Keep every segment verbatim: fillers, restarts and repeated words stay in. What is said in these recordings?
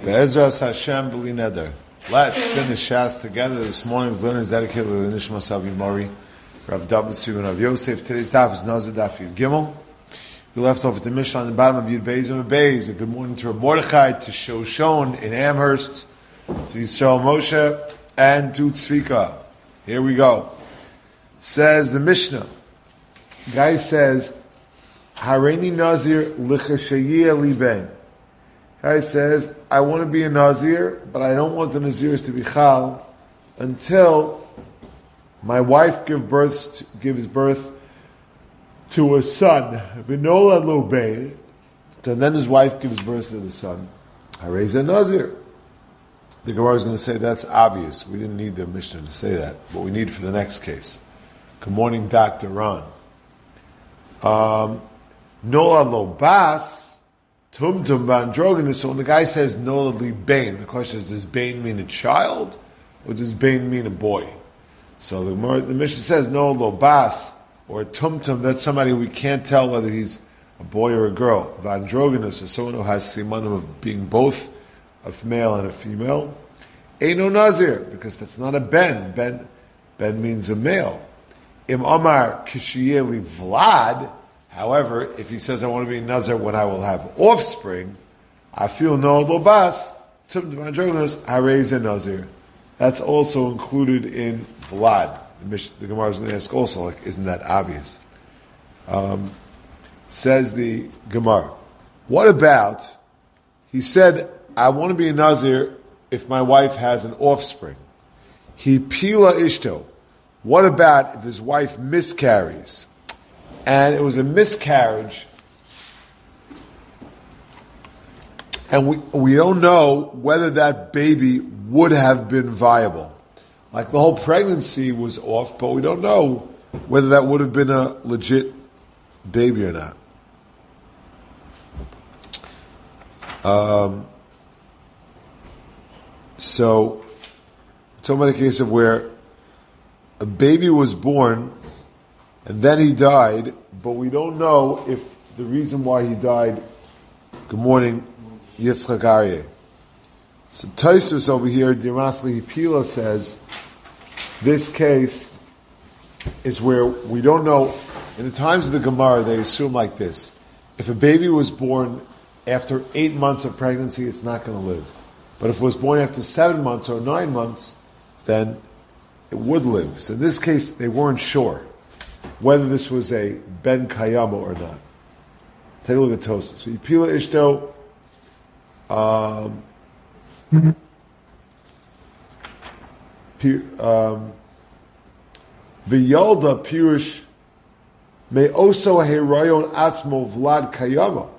Be'ezras Hashem b'li neder. Let's finish Shas together. This morning's learning is dedicated to the Nishma Savi Mori, Rav David Tzvi Rav Yosef. Today's daf is Nazir Daf Yud Gimel. We left off at the Mishnah on the bottom of Yud Beis and Beis. A good morning to Rav Mordechai, to Shoshon in Amherst, to Yisrael Moshe, and to Tzvika. Here we go. Says the Mishnah. The guy says, Hareini Nazir lichashayia li ben. Guy says, I want to be a Nazir, but I don't want the Nazirs to be Chal until my wife give birth to, gives birth to a son. V'nolad lo bein. And then his wife gives birth to the son. Harei ze Nazir. The Gemara is going to say that's obvious. We didn't need the Mishnah to say that, but we need for the next case. Good morning, Doctor Ron. Um, Nolad lo bas. Tumtum bandroginus. So when the guy says nolad li bain, the question is, does bain mean a child or does bain mean a boy? So the, the Mishnah says nolad lo bas or tumtum. That's somebody we can't tell whether he's a boy or a girl. Vandroginus, or someone who has simanim of being both a male and a female. Eino nazir, because that's not a ben. Ben, ben means a male. Im amar kishiyeli vlad. However, if he says, I want to be a Nazir when I will have offspring, I feel no lobas, tum devandroginus, harei ze Nazir. That's also included in Vlad. The, Mish- the Gemara is going to ask also, like, isn't that obvious? Um, says the Gemara, what about, he said, I want to be a Nazir if my wife has an offspring. He pila ishto. What about if his wife miscarries? And it was a miscarriage, and we we don't know whether that baby would have been viable. Like the whole pregnancy was off, but we don't know whether that would have been a legit baby or not. Um, so, talking about a case of where a baby was born, and then he died, but we don't know if the reason why he died. Good morning, Yitzchak Aryeh. So Tosfos over here, Dimasli Pila says, this case is where we don't know. In the times of the Gemara, they assume like this: if a baby was born after eight months of pregnancy, it's not going to live. But if it was born after seven months or nine months, then it would live. So in this case, they weren't sure whether this was a ben kayama or not. Take a look at Tosfos. So Yipila Ishto, um, um, V'yalda Pirush me oso herayon atzmo vlad kayama.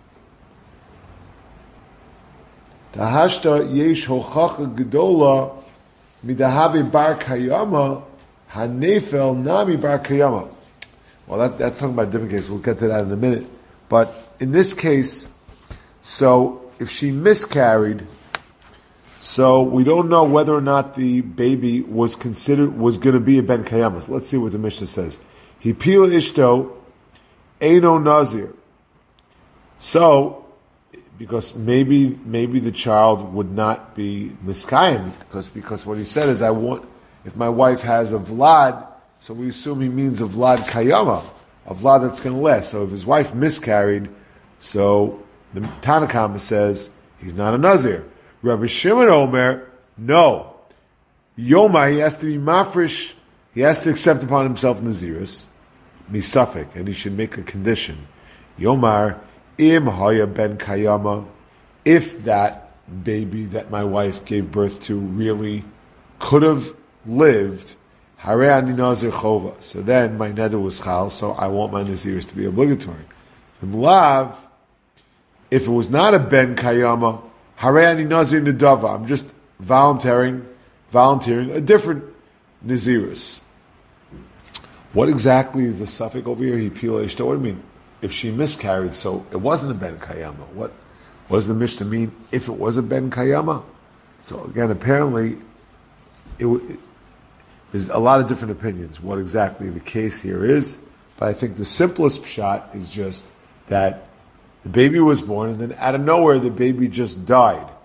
Tahashta yesh hochacha gedola midahave bar kayama. Hanefel Nami Bar Kayama. Well, that, that's talking about a different case. We'll get to that in a minute. But in this case, so if she miscarried, so we don't know whether or not the baby was considered, was going to be a Ben Kayama. Let's see what the Mishnah says. He pila ishto, Eino Nazir. So, because maybe, maybe the child would not be miskayim, because, because what he said is, I want, if my wife has a Vlad, so we assume he means a Vlad Kayama, a Vlad that's going to last. So if his wife miscarried, so the Tanakama says he's not a Nazir. Rabbi Shimon Omer, no. Yoma, he has to be mafresh, he has to accept upon himself Nazirus, misafik, and he should make a condition. Yomar, im haya ben Kayama, if that baby that my wife gave birth to really could have lived, Harei ani nazir chova. So then my neder was chal, so I want my nazirs to be obligatory. From lav, if it was not a ben kayama, Harei ani nazir nedava. I'm just volunteering, volunteering a different nazirus. What exactly is the suffix over here? He pila ishto. What do you mean? If she miscarried, so it wasn't a ben kayama. What, what does the Mishnah mean if it was a ben kayama? So again, apparently, it, it there's a lot of different opinions what exactly the case here is, but I think the simplest pshat is just that the baby was born and then out of nowhere the baby just died.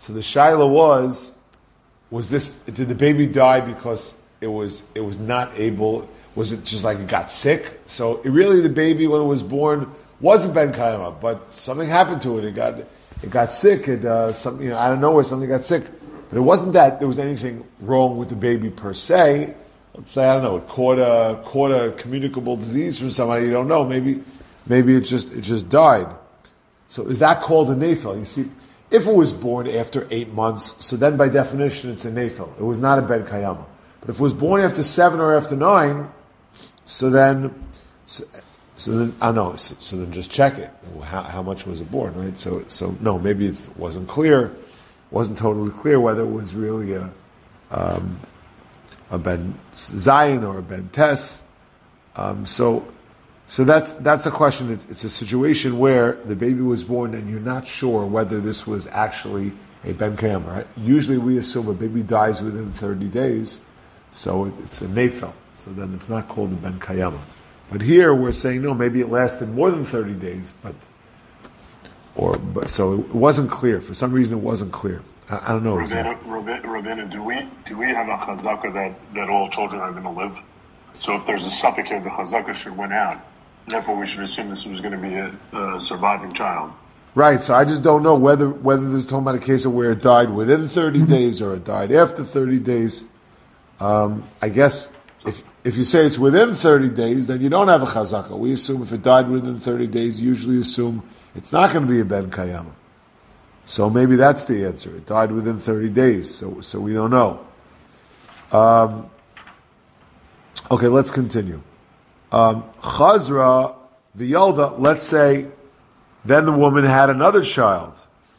So the shaila was, was this, did the baby die because it was, it was not able, was it just like it got sick? So it really, the baby, when it was born, wasn't Ben Kayama, but something happened to it. It got, it got sick. It, uh, something, you know, out of nowhere, something got sick. But it wasn't that there was anything wrong with the baby per se. Let's say, I don't know, it caught a, caught a communicable disease from somebody you don't know. Maybe, maybe it just, it just died. So is that called a nefel? You see, if it was born after eight months, so then by definition it's a nefel. It was not a ben kayama. But if it was born after seven or after nine, so then, so, so then, I know, so, so then just check it. How, how much was it born, right? So, so no, maybe it wasn't clear, wasn't totally clear whether it was really a, um, a ben Zion or a ben Tes. Um, so, so that's that's a question. It's, it's a situation where the baby was born and you're not sure whether this was actually a ben kayama. Right? Usually, we assume a baby dies within thirty days, so it, it's a nefel. So then it's not called a ben kayama. But here we're saying no. Maybe it lasted more than thirty days, but or but so it wasn't clear. For some reason, it wasn't clear. I, I don't know. Rabbeinu, Rabbeinu, Rabbeinu, do we do we have a chazaka that, that all children are going to live? So if there's a suffix here, the chazaka should win out. Therefore, we should assume this was going to be a, a surviving child. Right. So I just don't know whether whether this is talking about a case of where it died within thirty days or it died after thirty days. Um, I guess if if you say it's within thirty days, then you don't have a chazaka. We assume if it died within thirty days, usually assume it's not going to be a ben kayama. So maybe that's the answer. It died within thirty days. So so we don't know. Um, okay, let's continue. Um, Chazra v'yolda, let's say, then the woman had another child.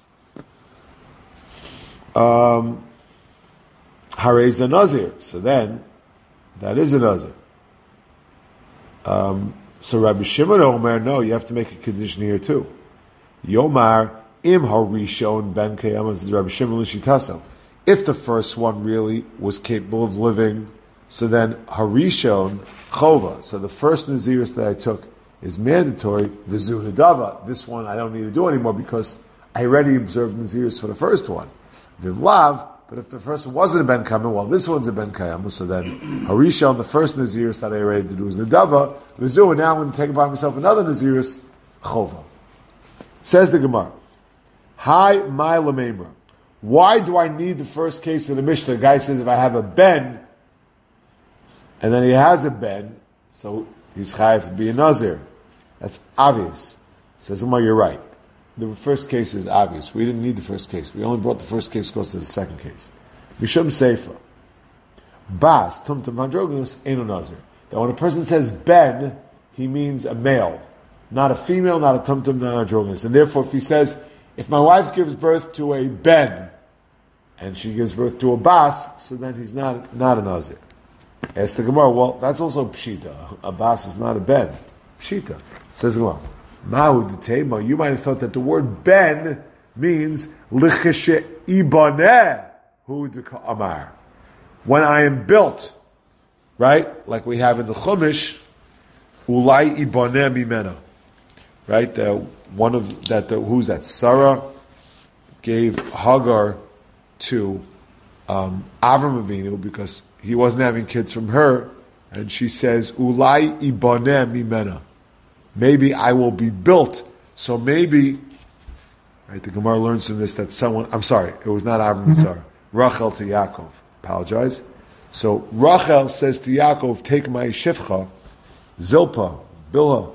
Um, Harez a Nazir. So then, that is a Nazir. Um, so Rabbi Shimon Omer, no, you have to make a condition here too. Yomar im harishon ben kayama, this is Rabbi Shimon l'shitaso. If the first one really was capable of living, so then harishon chova. So the first Naziris that I took is mandatory. Vizu Hidava. This one I don't need to do anymore because I already observed Naziris for the first one. Vimlav. But if the first one wasn't a ben kayama, well, this one's a ben kayama. So then Harishon, the first Naziris that I already did was Nidava. Vizu. And now I'm going to take upon myself another Naziris chova. Says the Gemara. Hi, my lamemra. Why do I need the first case of the Mishnah? The guy says if I have a ben, and then he has a ben, so he's chayav to be a nazir. That's obvious. Says Umar, you're right. The first case is obvious. We didn't need the first case. We only brought the first case close to the second case. Mishum Sefer. Bas, tumtum androgynous, eno nazir. That when a person says ben, he means a male. Not a female, not a tumtum, not androgynous. And therefore, if he says, if my wife gives birth to a ben, and she gives birth to a bas, so then he's not, not a nazir. Ask the Gemara, well, that's also pshita. A bas is not a ben. Pshita. Says the Gemara, Mahu detema. You might have thought that the word ben means lichishe ibaneh hu amar. When I am built, right? Like we have in the Chumash, ulai ibaneh mimena. Right? The, one of that, the, who's that? Sarah gave Hagar to um, Avram Avinu because he wasn't having kids from her, and she says, "Ulai ibaneh mimena." Maybe I will be built. So maybe, right? The Gemara learns from this that someone. I'm sorry, it was not Avram and Sarah. Rachel to Yaakov. Apologize. So Rachel says to Yaakov, "Take my shifcha, Zilpah, Bilhah,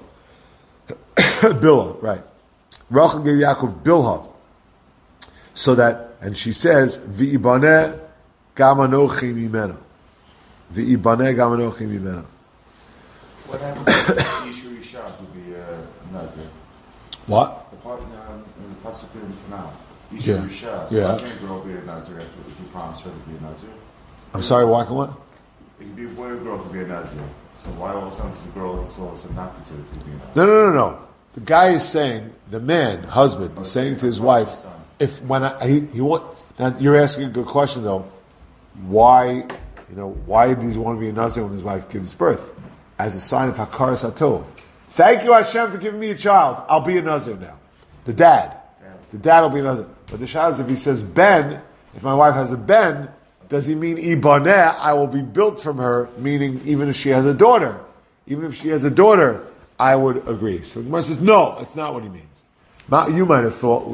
Bilhah." Right? Rachel gave Yaakov Bilhah, so that, and she says, "V'ibaneh gamanochi mimena." V'ibaneh gamanochi mimena. What happens if Yishu Yishar would be a Nazir? What? The part in the Pasuk in Tanakh. Yishu Yeah. Yishar. So Yeah. how can a girl be a Nazir after if you promise her to be a Nazir? I'm sorry, why can what? It could be a boy or girl could be a Nazir. So why all of a sudden is a girl that's all of a sudden not considered to be a Nazir? No, no, no, no. The guy is saying, the man, husband, is saying to his wife, if when I, he, he want, now you're asking a good question though, why, you know, why does he want to be a Nazir when his wife gives birth? As a sign of Hakaras HaTov. Thank you Hashem for giving me a child. I'll be a Nazir now. The dad. the dad will be another. But the shayla is if he says ben, if my wife has a ben, does he mean ibaneh? I will be built from her, meaning even if she has a daughter, even if she has a daughter, I would agree. So the Gemara says, no, it's not what he means. You might have thought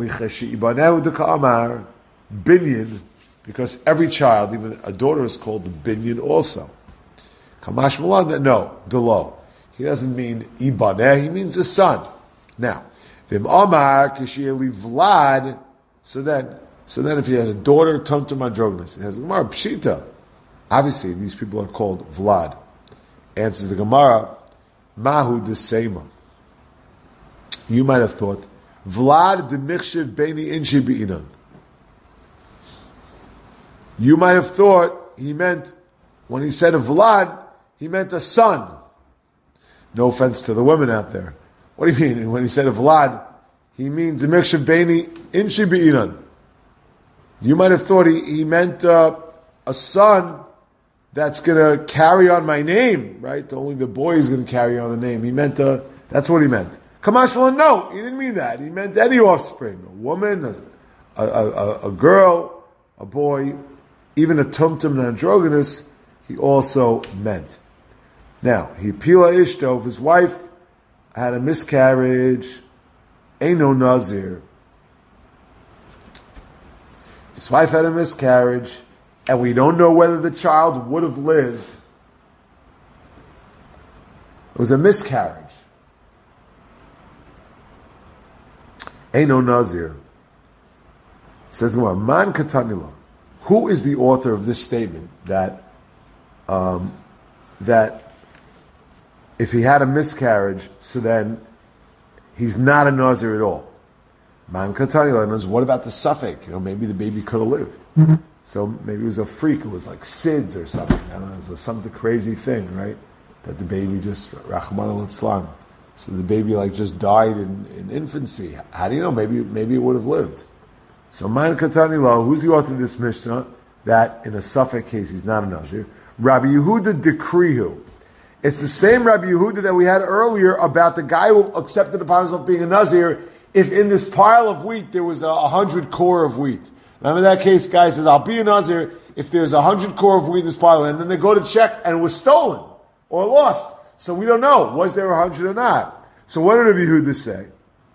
binyan, because every child, even a daughter, is called binyan also. Kamash Malan, that no, delo. He doesn't mean ibaneh, he means a son. Now, vim amar kishiyeli vlad, so then, so then if he has a daughter, tumtum androgynous, it has Gemara pshita. Obviously, these people are called vlad. Answers the Gemara, mahu desema. You might have thought, vlad demichshiv beini inshi be'inan. You might have thought he meant, when he said a vlad, he meant a son. No offense to the women out there. What do you mean? When he said a vlad, he means demichshiv beini inshi be'inan. You might have thought he, he meant uh, a son that's going to carry on my name, right? Only the boy is going to carry on the name. He meant, uh, that's what he meant. Kamash, well, no, he didn't mean that. He meant any offspring. A woman, a, a, a, a girl, a boy, even a tumtum and androgynous, he also meant. Now, he pila ishto, his wife had a miscarriage, Eino Nazir. His wife had a miscarriage, and we don't know whether the child would have lived. It was a miscarriage. Eino Nazir. Says the word, Man Katanila. Who is the author of this statement that um, that if he had a miscarriage, so then he's not a Nazir at all? Man Katanila knows, what about the suffix? You know, maybe the baby could have lived. Mm-hmm. So maybe it was a freak. It was like SIDS or something. I don't know. It was some crazy thing, right? That the baby just, Rahman al-Islam. So the baby like just died in, in infancy. How do you know? Maybe maybe it would have lived. So Man Katani Lo, who's the author of this Mishnah? That in a suffix case he's not a Nazir. Rabbi Yehuda Dekrihu. It's the same Rabbi Yehuda that we had earlier about the guy who accepted upon himself being a Nazir if in this pile of wheat there was a, a hundred core of wheat. Remember that case, guy says, I'll be a Nazir if there's a hundred core of wheat in this pile, and then they go to check and it was stolen or lost. So we don't know, was there a hundred or not? So what did Rabbi Yehuda say?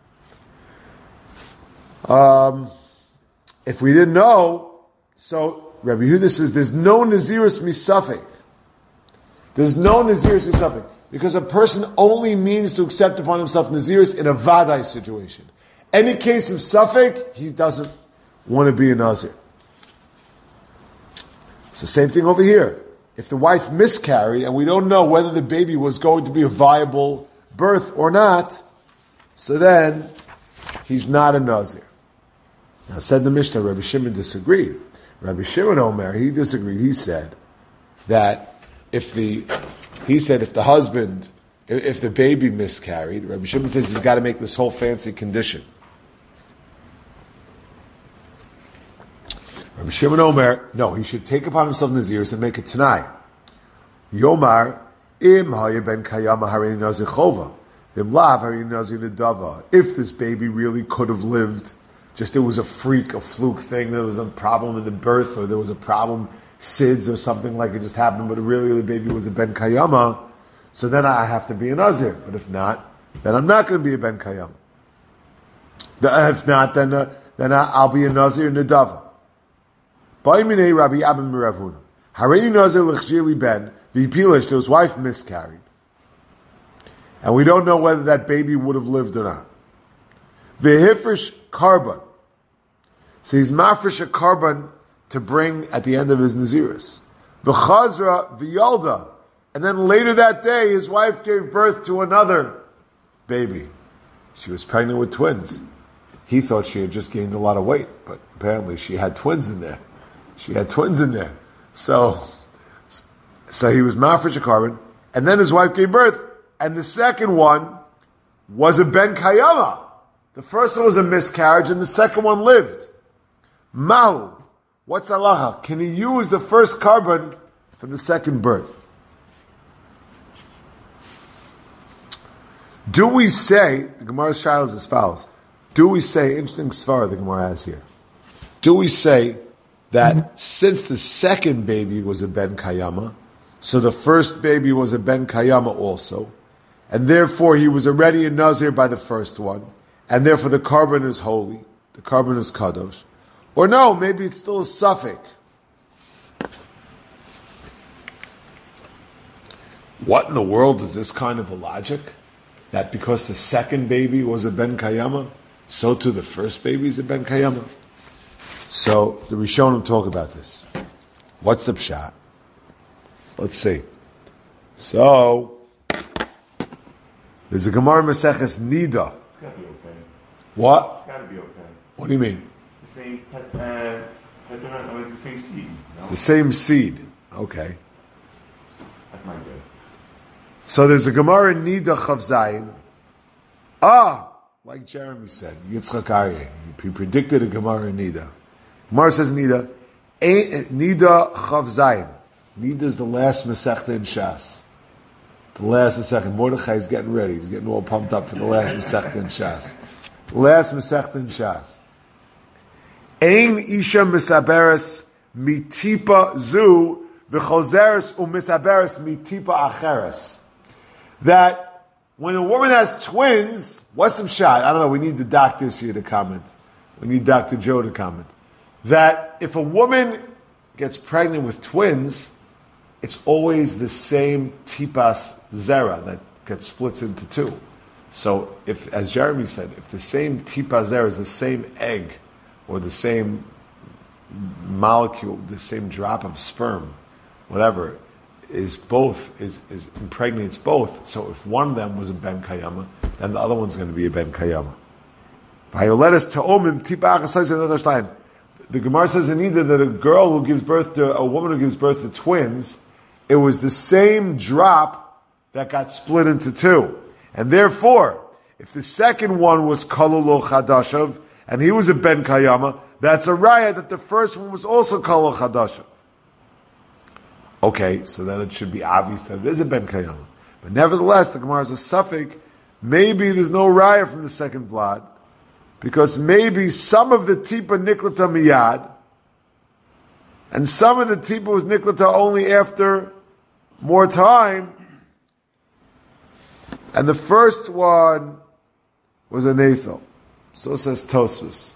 Um, if we didn't know, so Rabbi Yehuda says there's no Nazirus misafik. There's no Nazirus misafik. Because a person only means to accept upon himself Nazirus in a Vadai situation. Any case of suffix, he doesn't want to be a Nazir. It's the same thing over here. If the wife miscarried and we don't know whether the baby was going to be a viable birth or not, so then he's not a Nazir. Now said the Mishnah, Rabbi Shimon disagreed. Rabbi Shimon Omer, he disagreed. He said that if the, he said if the husband, if, if the baby miscarried, Rabbi Shimon says he's got to make this whole fancy condition. Rabbi Shimon Omer, no, he should take upon himself Nazirus and make it tonight. Yomar, im haya ben kayama harini nazir chova, vim lav harini nazir nedava. If this baby really could have lived, just it was a freak, a fluke thing, there was a problem in the birth, or there was a problem, SIDS or something like it just happened, but really the baby was a ben kayama, so then I have to be a nazir. But if not, then I'm not going to be a ben kayama. If not, then uh, then I'll be a nazir nedava. Ba'imine Rabbi Abba Miravuna. Hareini Nazir l'chjili ben v'ipilish, his wife miscarried, and we don't know whether that baby would have lived or not. V'hifresh karban. So he's mafresh a karban to bring at the end of his Nazirus. V'chazra v'yalda, and then later that day his wife gave birth to another baby. She was pregnant with twins. He thought she had just gained a lot of weight, but apparently she had twins in there. She had twins in there. So, so he was mafresh a karban, and then his wife gave birth, and the second one was a ben kayama. The first one was a miscarriage, and the second one lived. Mahu. What's halacha? Can he use the first karban for the second birth? Do we say, the Gemara's shaila is as follows, do we say, interesting svara the Gemara has here, do we say that mm-hmm. since the second baby was a ben kayama, so the first baby was a ben kayama also, and therefore he was already a nazir by the first one, and therefore the carbon is holy, the carbon is kadosh, or no, maybe it's still a suffix. What in the world is this kind of a logic? That because the second baby was a ben kayama, so too the first baby is a ben kayama? So the Rishonim talk about this. What's the pshat? Let's see. So there's a Gemara Maseches Nida. It's gotta be okay. What? It's gotta be okay. What do you mean? The same, uh, oh, it's the same seed. No? It's the same seed. Okay. That's my guess. So there's a Gemara Nida Chav Zayin. Ah, like Jeremy said, Yitzchak Aryeh. He predicted a Gemara Nida. Gemara says Nida. Nida Chav Zayin. Nida is the last Masechta in Shas. The last Masechta. Mordechai is getting ready. He's getting all pumped up for the last Masechta in Shas. The last Masechta in Shas. Ein Isha Misaberes Mitipa Zu V'chozeres Umisaberes Mitipa Acheres. That when a woman has twins, what's the shot? I don't know. We need the doctors here to comment. We need Doctor Joe to comment. That if a woman gets pregnant with twins, it's always the same tipas zera that gets splits into two. So if, as Jeremy said, if the same tipas zera is the same egg or the same molecule, the same drop of sperm, whatever, is both, is, is impregnates both. So if one of them was a ben kayama, then the other one's going to be a ben kayama. The Gemara says in either that a girl who gives birth to, a woman who gives birth to twins, it was the same drop that got split into two. And therefore, if the second one was Kalulu Chadashav, and he was a Ben Kayama, that's a raya that the first one was also Kalulu Chadashav. Okay, so then it should be obvious that it is a Ben Kayama. But nevertheless, the Gemara is a suffix. Maybe there's no raya from the second Vlad, because maybe some of the tipa niklata miyad, and some of the tipa was niklata only after more time, and the first one was a nefil. So says Tosfos.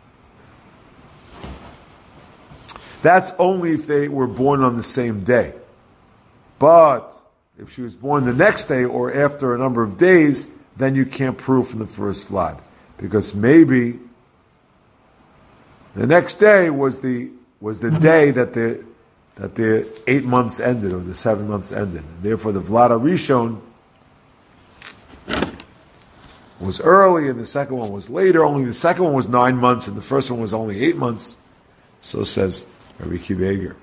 That's only if they were born on the same day. But if she was born the next day or after a number of days, then you can't prove from the first Vlad. Because maybe the next day was the was the day that the that the eight months ended or the seven months ended. And therefore, the Vlad Rishon was early, and the second one was later. Only the second one was nine months, and the first one was only eight months. So says Rabbi Kiva.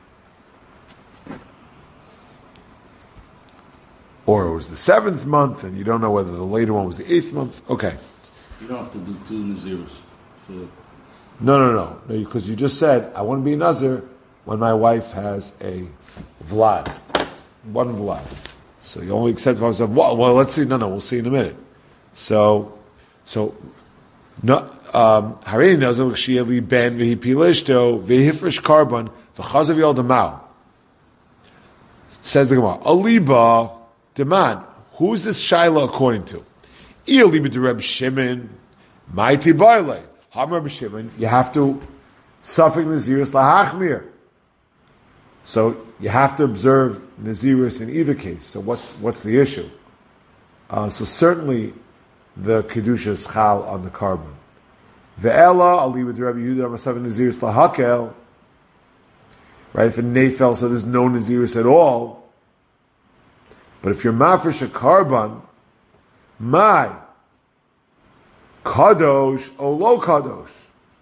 Or it was the seventh month, and you don't know whether the later one was the eighth month. Okay. You don't have to do two Nazirs. For... No, no, no. No, because you just said, I want to be a Nazir when my wife has a Vlad. One Vlad. So you only accept what I said, well, well, let's see. No, no, we'll see in a minute. So, so, no, um, Harein Nazir L'Shiyeli Ben V'hi Pilishto V'hifresh Carbon V'chazav Yol Demau. Says the Gemara, Aliba Deman. Who's this Shaila according to? Reb Shimon, mighty boile. Ham Reb Shimon, you have to suffix Naziris lahachmir. So you have to observe Naziris in either case. So what's what's the issue? Uh, so certainly the kedusha is chal on the carbon. Ve'ela ali with Rabbi Yehuda Masav Naziris lahakel. Right, if a nefel, so there's no Naziris at all. But if you're mafresh a carbon, my kadosh or lo kadosh.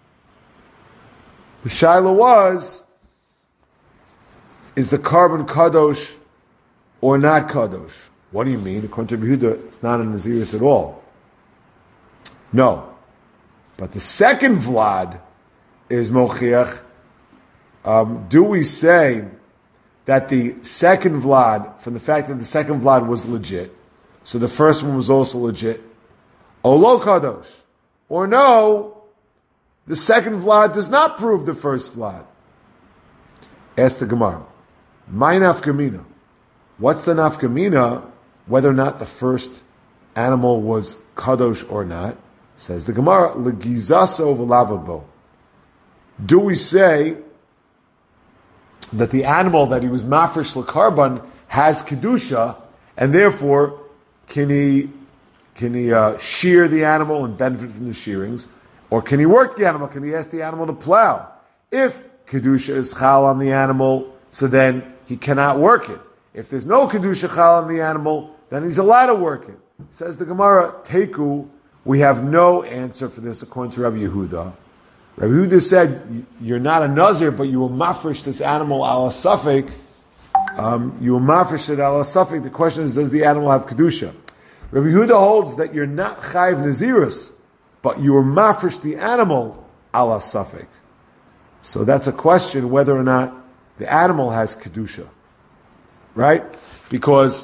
The shaila was, is the carbon kadosh or not kadosh? What do you mean? According to Yehuda, it's not a Naziris at all. No. But the second Vlad is mochiach. Um, do we say that the second Vlad, from the fact that the second Vlad was legit, so the first one was also legit, Olo Kadosh, or no, the second vlad does not prove the first vlad. Ask the Gemara, my nafkamina. What's the nafkamina, whether or not the first animal was kadosh or not? Says the Gemara, legizaso v'lavabo. Do we say that the animal that he was mafresh l'karban has kedusha, and therefore can he can he uh, shear the animal and benefit from the shearings, or can he work the animal? Can he ask the animal to plow? If kedusha is chal on the animal, so then he cannot work it. If there's no kedusha chal on the animal, then he's allowed to work it. Says the Gemara, teku. We have no answer for this according to Rabbi Yehuda. Rabbi Yehuda said, you're not a nazir, but you will mafresh this animal ala safek. Um, you will mafresh it ala safek. The question is, does the animal have kedusha? Rabbi Yehuda holds that you're not chayiv nazirus, but you will mafresh the animal ala safek. So that's a question whether or not the animal has kedusha, right? Because,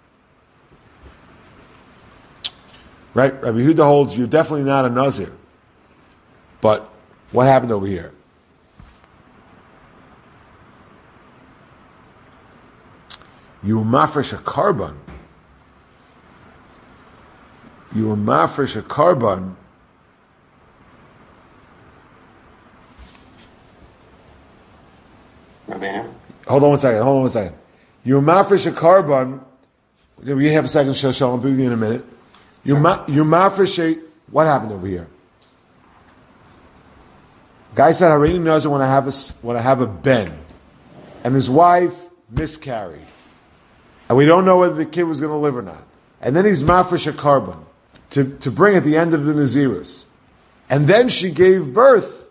right, Rabbi Yehuda holds you're definitely not a nazir, but what happened over here? You were mafresh a carbon. You were mafresh a carbon. Hold on one second. Hold on one second. You were mafresh a carbon. We have a second show. Show. I'll be with you in a minute. You ma- you mafresh a. What happened over here? Guy said, "I already knows it when I have a when I have a ben," and his wife miscarried, and we don't know whether the kid was going to live or not. And then he's mafresh a carbon to to bring at the end of the nazirus, and then she gave birth.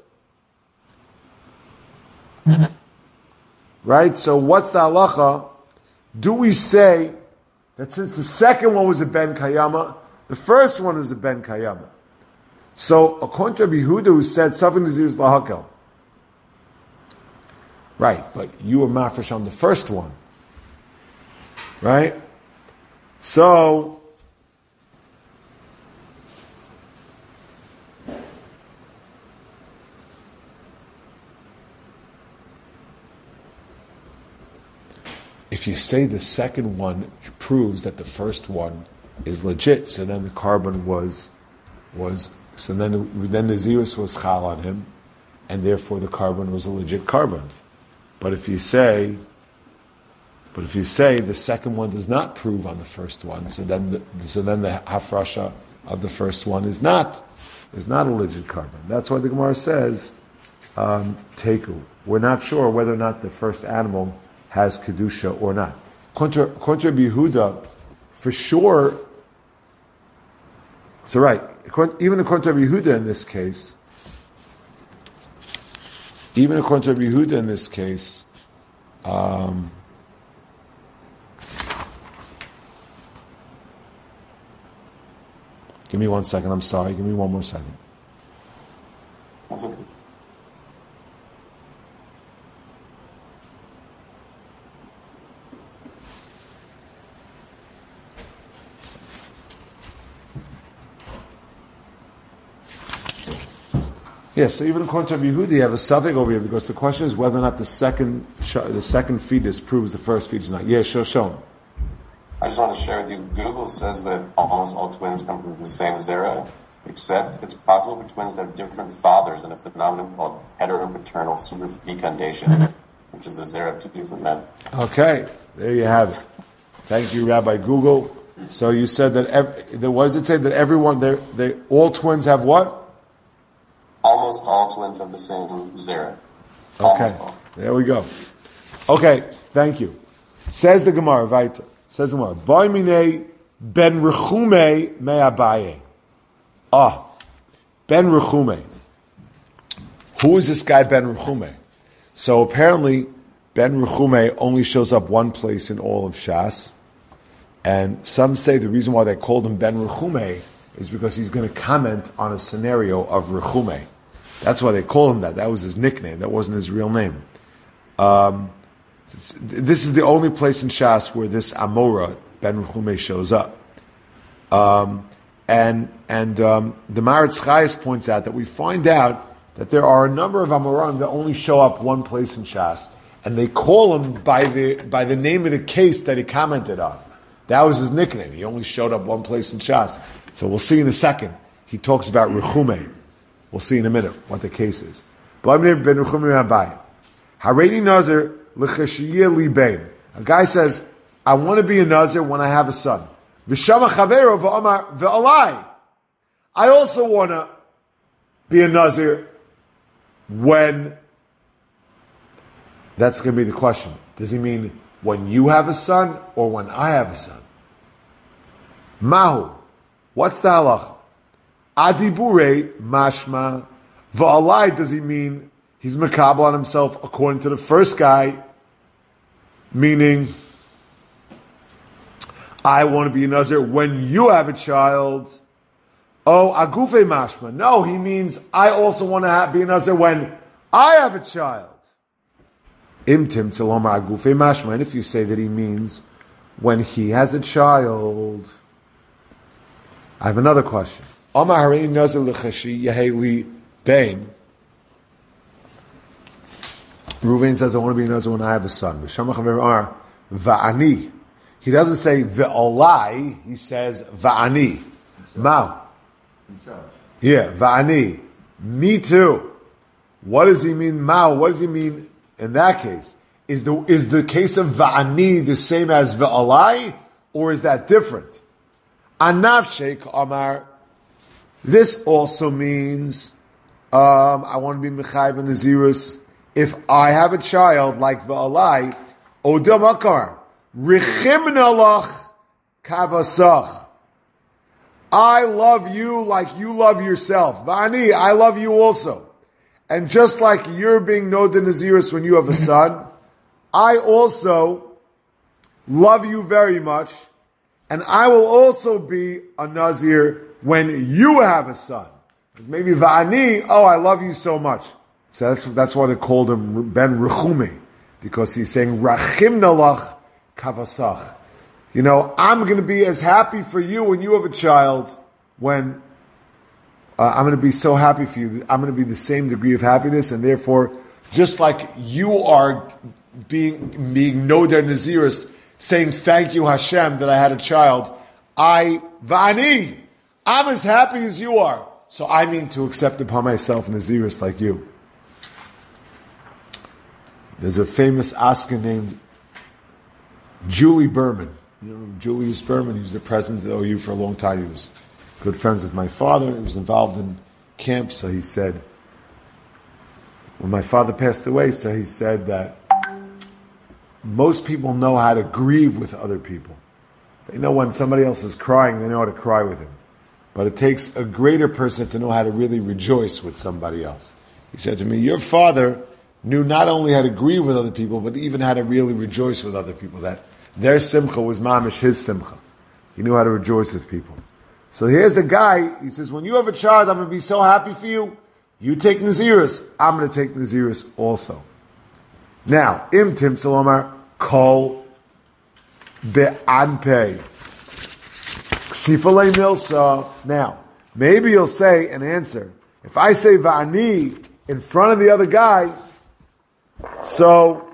Right. So what's the halacha? Do we say that since the second one was a ben kayama, the first one is a ben kayama? So, according to Rabbi Yehuda, who said, Safin Nazir is lahakel. Right, but you were mafresh on the first one. Right? So, if you say the second one proves that the first one is legit, so then the carbon was, was, So then, then the Nazirus was chal on him, and therefore the carbon was a legit carbon. But if you say, but if you say the second one does not prove on the first one, so then the, so then the hafrasha of the first one is not is not a legit carbon. That's why the Gemara says, um, teku. We're not sure whether or not the first animal has kedusha or not. Contra Yehuda, for sure. So right, even according to Rabbi Yehuda in this case, even according to Rabbi Yehuda in this case, um, give me one second, I'm sorry, give me one more second. That's okay. Yes, so even according to Rabbi Yehuda, you have a suffix over here because the question is whether or not the second the second fetus proves the first fetus not. Yes, sure, show. I just want to share with you. Google says that almost all twins come from the same zera, except it's possible for twins to have different fathers in a phenomenon called heteropaternal superfecundation, which is the zera of two different men. Okay, there you have it. Thank you, Rabbi Google. So you said that every, what does it say that everyone they they all twins have what? Almost all twins have the same zera. Okay, there we go. Okay, thank you. Says the Gemara, weiter. Says the Gemara, Boy mine ben Rechume me Abaye. Ah, ben Rechume. Who is this guy Ben Rechume? So apparently, Ben Rechume only shows up one place in all of Shas, and some say the reason why they called him Ben Rechume is because he's going to comment on a scenario of Rechume. That's why they call him that. That was his nickname. That wasn't his real name. Um, this is the only place in Shas where this Amora, Ben Rechume, shows up. Um, And and um, the Maritz Chayes points out that we find out that there are a number of Amoraim that only show up one place in Shas, and they call him by the by the name of the case that he commented on. That was his nickname. He only showed up one place in Shas. So we'll see in a second. He talks about Rechume. We'll see in a minute what the case is. A guy says, I want to be a Nazir when I have a son. I also want to be a Nazir when, that's going to be the question. Does he mean when you have a son or when I have a son? Mahu. What's the halach? Adibure mashma. Va'alai, does he mean he's makabel on himself according to the first guy, meaning I want to be a Nazir when you have a child. Oh, agufe mashma. No, he means I also want to have, be a Nazir when I have a child. Imtim tzalomar agufe mashma. And if you say that he means when he has a child, I have another question. Amar harei Nazir l'chashi yeheli bain. Reuven says, I want to be a Nazir when I have a son. Va'ani. He doesn't say ve'olai, he says va'ani. Ma. Himself. Yeah, va'ani. Me too. What does he mean, ma? What does he mean in that case? Is the is the case of va'ani the same as ve'olai, or is that different? Anav sheikh Amar. This also means um, I want to be Mechayv and Nazirus if I have a child like ve'olai, odam akar. Richimnalach kavasach. I love you like you love yourself. Vani, I love you also. And just like you're being Noda Nazirus when you have a son, I also love you very much, and I will also be a Nazir when you have a son. Because maybe Vani, oh, I love you so much. So that's that's why they called him Ben Rechume, because he's saying Rachimnalach Kavasach. You know, I'm going to be as happy for you when you have a child when uh, I'm going to be so happy for you. I'm going to be the same degree of happiness, and therefore, just like you are being being Noder Nazirus, saying thank you Hashem that I had a child, I, Vani, I'm as happy as you are. So I mean to accept upon myself Nazirus like you. There's a famous Oscar named Julie Berman. You know, Julius Berman, he was the president of the O U for a long time. He was good friends with my father. He was involved in camp. So he said, when my father passed away, so he said that most people know how to grieve with other people. They know when somebody else is crying, they know how to cry with him. But it takes a greater person to know how to really rejoice with somebody else. He said to me, your father knew not only how to grieve with other people, but even how to really rejoice with other people. That their simcha was mamish his simcha. He knew how to rejoice with people. So here's the guy, he says, when you have a child, I'm going to be so happy for you. You take Nazirus, I'm going to take Nazirus also. Now, im tim salomar kol be'anpei. Ksifalei milsa. Now, maybe you'll say an answer. If I say va'ani in front of the other guy, so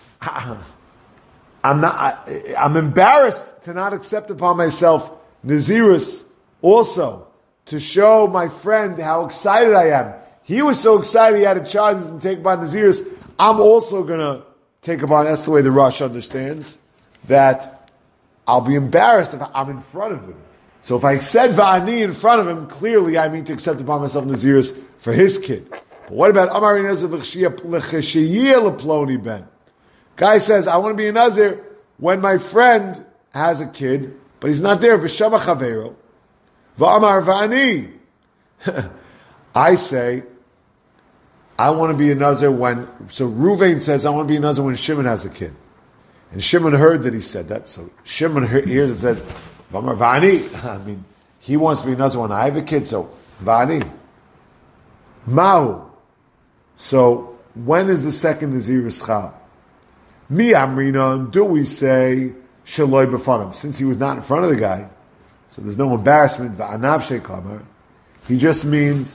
I'm not. I'm embarrassed to not accept upon myself Nazirus also to show my friend how excited I am. He was so excited he had a child he doesn't take upon Nazirus. I'm also going to take upon. That's the way the Rosh understands that. I'll be embarrassed if I'm in front of him. So if I said Va'ani in front of him, clearly I mean to accept upon myself Nazirus for his kid. But what about Amari Nazir l'cheshiyeh leploni ben? Guy says, I want to be a Nazir when my friend has a kid, but he's not there. V'shama chaveiro. V'amar Va'ani. I say, I want to be a Nazir when, so Ruvain says, I want to be a Nazir when Shimon has a kid. And Shimon heard that he said that. So Shimon hears and said, V'amar Va'ani. I mean, he wants to be a Nazir when I have a kid, so Va'ani. Mahu. So, when is the second Nazirus Chal? Mi Amrinon, do we say Shaloi B'fanim? Since he was not in front of the guy, So there's no embarrassment. Va'anav shekamar. He just means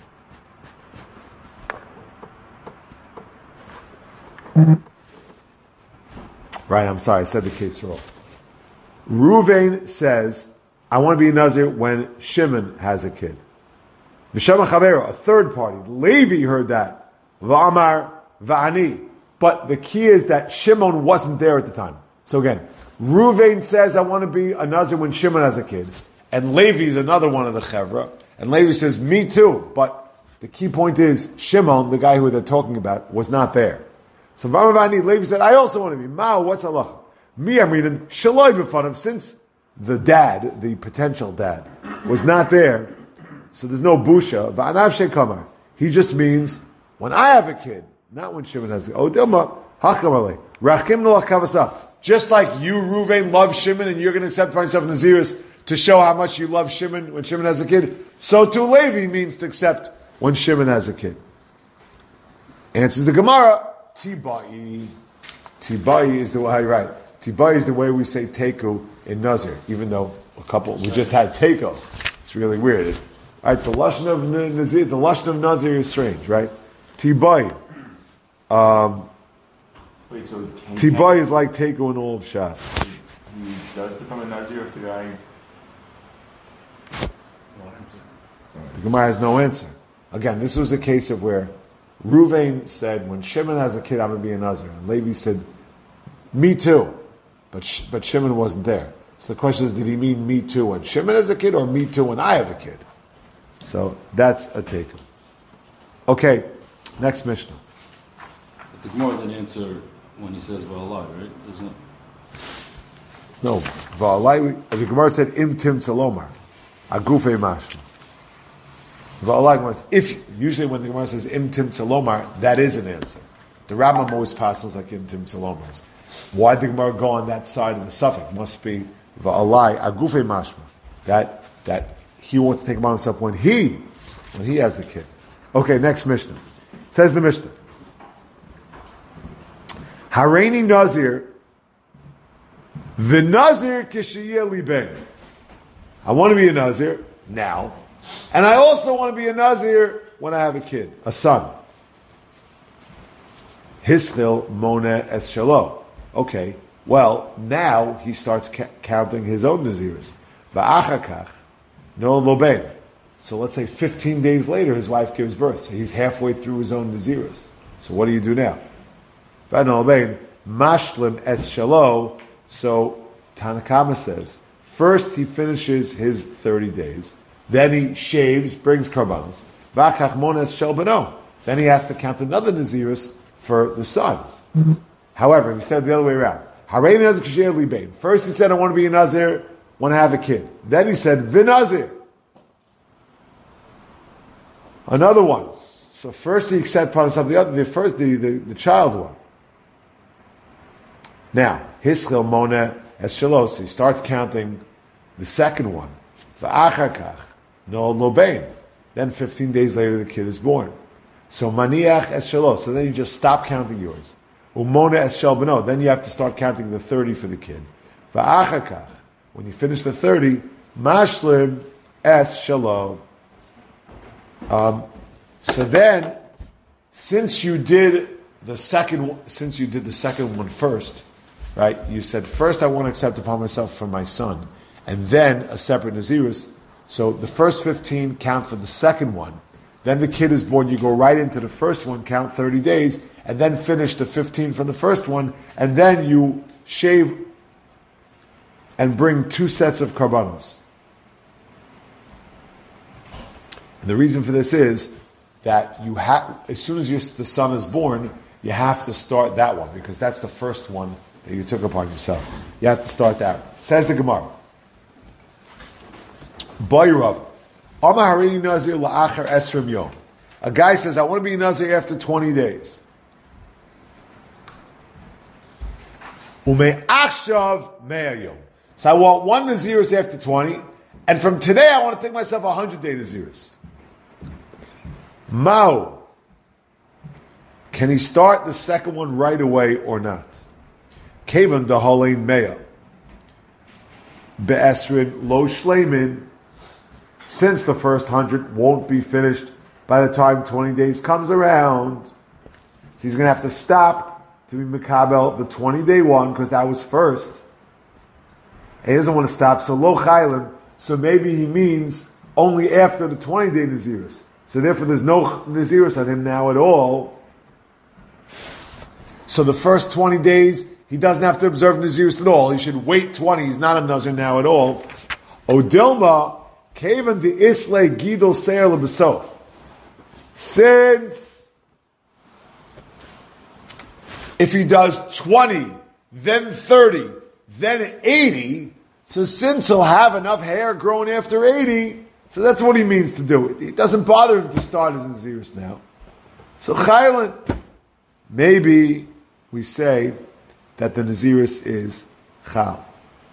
right. I'm sorry, I said the case wrong. Ruvain says, "I want to be a Nazir when Shimon has a kid." V'shama Chavero, a third party. Levi heard that. V'amar va'ani. But the key is that Shimon wasn't there at the time. So again, Ruvain says, "I want to be a Nazir when Shimon has a kid," and Levi is another one of the Chevra. And Levi says, "Me too." But the key point is Shimon, the guy who they're talking about, was not there. So v'amar va'ani. Levi said, "I also want to be." Mao, what's halacha? Me, I'm reading Shaloi b'fanav. Since the dad, the potential dad, was not there, so there's no busha. Va'anav shekamar. He just means when I have a kid, not when Shimon has a kid. Oh, Dilma, hakamalei. Rachim nolach kavasach. Just like you, Ruvain, love Shimon, and you're going to accept myself Naziris to show how much you love Shimon when Shimon has a kid, so too Levi means to accept when Shimon has a kid. Answers the Gemara, Tibai. Tibai is the way, right. Tibai is the way we say Teku in Nazir, even though a couple, we just had Teku. It's really weird. Right, the Lashon of Nazir, the Lashon of Nazir is strange, right? Tibai. Um, Wait, so Tibai is like Teku in all of Shas. He, he does become a Nazir if the guy. The Gemara has no answer. Again, this was a case of where Ruvain said, when Shimon has a kid, I'm going to be a Nazir. And Levi said, me too. But Sh- but Shimon wasn't there. So the question is, did he mean me too when Shimon has a kid, or me too when I have a kid? So that's a take. Okay, next Mishnah. But the Gemara didn't answer when he says Va'alai, right? Isn't it? No, Va'alai, the Gemara said, Im Tim Salomar, Agufei Mashma. Va'alai, if, usually when the Gemara says Im Tim Salomar, that is an answer. The Rambam always passes like Im Tim Salomar. Why did the Gemara go on that side of the suffix? It must be Va'alai, Agufei Mashma. That, that he wants to take upon himself when he, when he has a kid. Okay, next Mishnah. Says the Mishnah. Hareini Nazir, V'Nazir Kishiyeh Liben. I want to be a Nazir now, and I also want to be a Nazir when I have a kid, a son. Hischil Mone Es Shalo. Okay, well, now he starts ca- counting his own Naziris. Va'achakach No Loben. So let's say fifteen days later his wife gives birth. So he's halfway through his own Naziris. So what do you do now? Va'no Loben, Mashlim Es Shalo. So Tanakama says, first he finishes his thirty days, then he shaves, brings karbanos. V'achach Mon Es Shel Beno. Then he has to count another Naziris for the son. Mm-hmm. However, he said the other way around. First he said, I want to be a Nazir when I have a kid. Then he said, V'Nazir. Another one. So first he accepted part of the other, the first, the, the, the child one. Now, Hischil Mona Es Shalos. He starts counting the second one. V'achakach No Lobein. Then fifteen days later the kid is born. So Maniach Es Shalos. So then you just stop counting yours. Umona Es Shel Beno. Then you have to start counting the thirty for the kid. V'achakach. When you finish the thirty, Mashlim Es Shalom. Um, so then, since you did the second, since you did the second one first, right? You said first I want to accept upon myself for my son, and then a separate Nazirus. So the first fifteen count for the second one. Then the kid is born. You go right into the first one, count thirty days, and then finish the fifteen from the first one, and then you shave and bring two sets of karbanos. And the reason for this is that you have, as soon as you, the son is born, you have to start that one, because that's the first one that you took upon yourself. You have to start that one. Says the Gemara. Bayrav. Amar Harini Nazir la'achar esrim yom. A guy says, I want to be a Nazir after twenty days. Umei achshav mea yom. So I want one Nazirus after twenty, and from today I want to take myself a hundred day Nazirus. Mao. Can he start the second one right away or not? Kavan dahalein mea. be'esrin lo shleimin, since the first hundred won't be finished by the time twenty days comes around. So he's going to have to stop to be mekabel the twenty-day one, because that was first. And he doesn't want to stop, so lo chaylim, so maybe he means only after the twenty-day Nazirus. So therefore there's no Nazirus on him now at all. So the first twenty days, he doesn't have to observe Nazirus at all. He should wait twenty. He's not a Nazir now at all. Odilma, Kavan de Isle Gidol Seir Lebesof. Since if he does twenty, then thirty, then eighty, so since he'll have enough hair grown after eighty, so that's what he means to do it. It doesn't bother him to start his Nazirus now. So Chaylan, maybe we say that the Nazirus is Chal.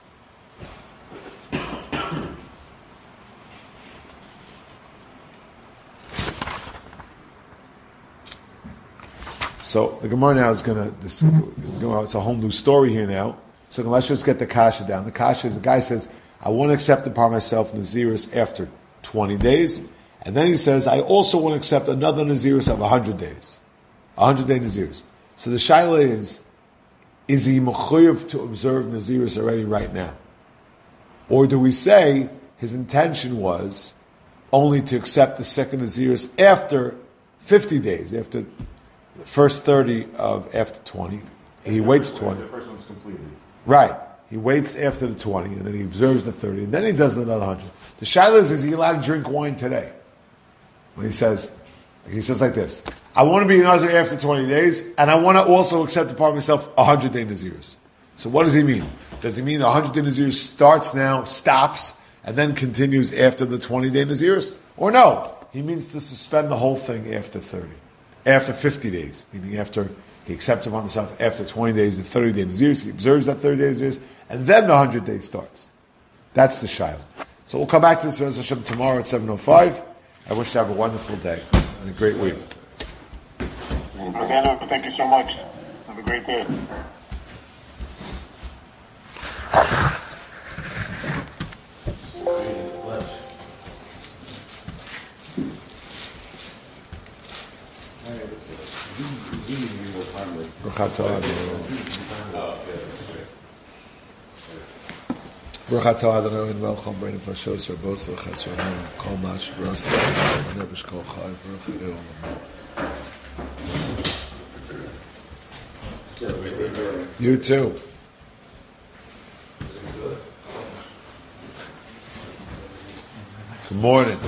So the Gemara now is going to, this, it's a whole new story here now. So let's just get the kasha down. The kasha is, the guy says, I want to accept upon myself Nazirus after twenty days. And then he says, I also want to accept another Nazirus of one hundred days. one hundred day Nazirus. So the shaila is, is he mechuyev to observe Nazirus already right now? Or do we say his intention was only to accept the second Nazirus after fifty days, after the first thirty of after twenty? He waits twenty. The first one's completed. Right. He waits after the twenty, and then he observes the thirty, and then he does another one hundred. The shaila is, is he allowed to drink wine today? When he says, he says like this, I want to be a Nazir after twenty days, and I want to also accept upon myself one hundred day Nazirs. So what does he mean? Does he mean the one hundred day Nazirs starts now, stops, and then continues after the twenty day Nazirs? Or no, he means to suspend the whole thing after thirty, after fifty days, meaning after he accepts upon himself after twenty days, the thirty day Nazirs, he observes that thirty day Nazirs, and then the one hundred days starts. That's the shaila. So we'll come back to this Rez Hashem tomorrow at seven oh five. I wish you have a wonderful day and a great week. Orlando, thank you so much. Have a great day. Baruch atah Adonai and welcome bring for shows for both for chesed and kol mash bros and never kol chai baruch you too. Good morning.